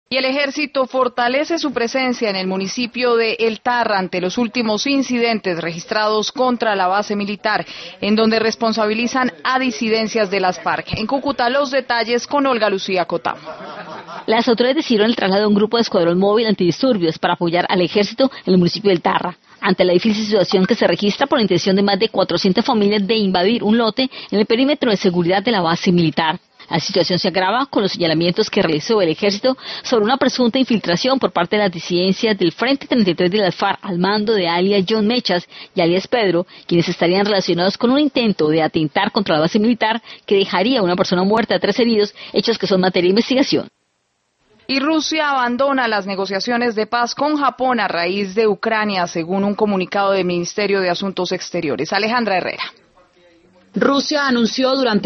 Y el ejército fortalece su presencia en el municipio de El Tarra ante los últimos incidentes registrados contra la base militar, en donde responsabilizan a disidencias de las FARC. En Cúcuta, los detalles con Olga Lucía Cotamo. Las autoridades decidieron el traslado de un grupo de escuadrón móvil antidisturbios para apoyar al ejército en el municipio del Tarra, ante la difícil situación que se registra por la intención de más de 400 familias de invadir un lote en el perímetro de seguridad de la base militar. La situación se agrava con los señalamientos que realizó el ejército sobre una presunta infiltración por parte de las disidencias del Frente 33 de las FARC al mando de alias John Mechas y alias Pedro, quienes estarían relacionados con un intento de atentar contra la base militar que dejaría a una persona muerta y 3 heridos, hechos que son materia de investigación. Y Rusia abandona las negociaciones de paz con Japón a raíz de Ucrania, según un comunicado del Ministerio de Asuntos Exteriores. Alejandra Herrera. Rusia anunció durante